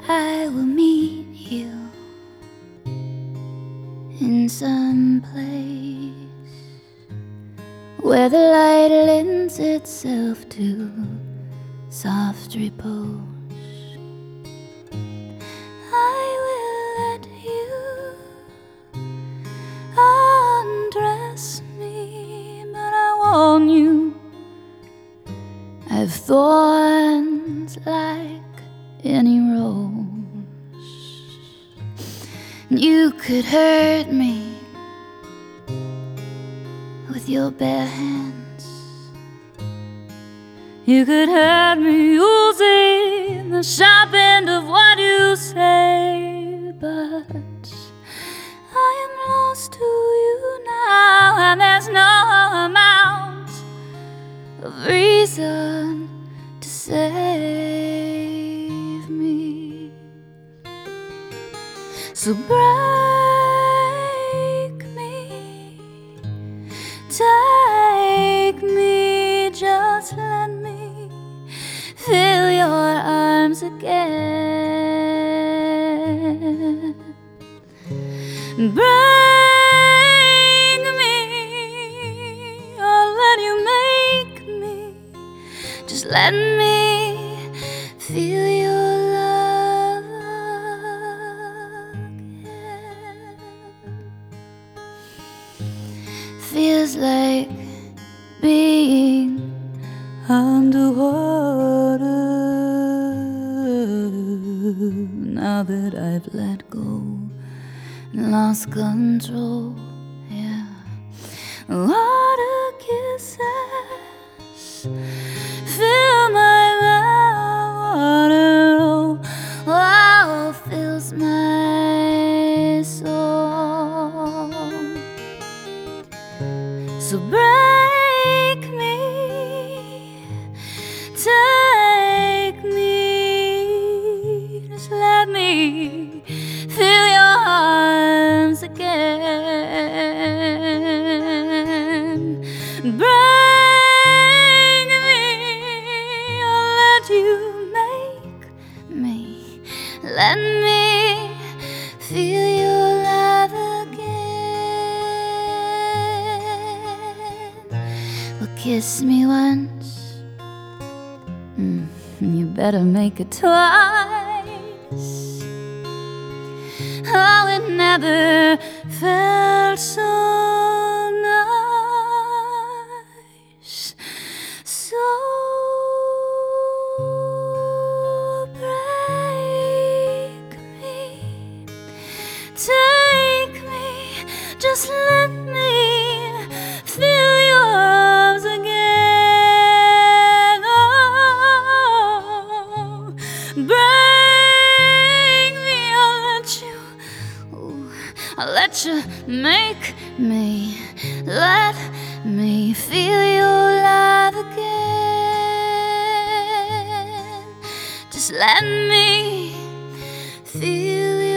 I will meet you in some place where the light lends itself to soft repose. I will let you undress me, but I warn you, I've thorns like any rose. You could hurt me with your bare hands. You could hurt me using the sharp end of what you say, but I am lost to you now, and there's no amount of reason to save me. So break me, take me, just let me feel your arms again. Break me, or let you make me. Just let me feel your love again. Feels like being underwater now that I've let go and lost control. Yeah, water kisses fill my mouth. Water fills my soul. So break me, take me, just let me feel your arms again. Bring me, I'll let you make me. Let me feel your love again. Well, kiss me once, you better make it twice. Oh, it never felt so nice. So break me, take me, just let me feel your arms again. Oh, break me, I'll let you make me. Let me feel your love again. Just let me feel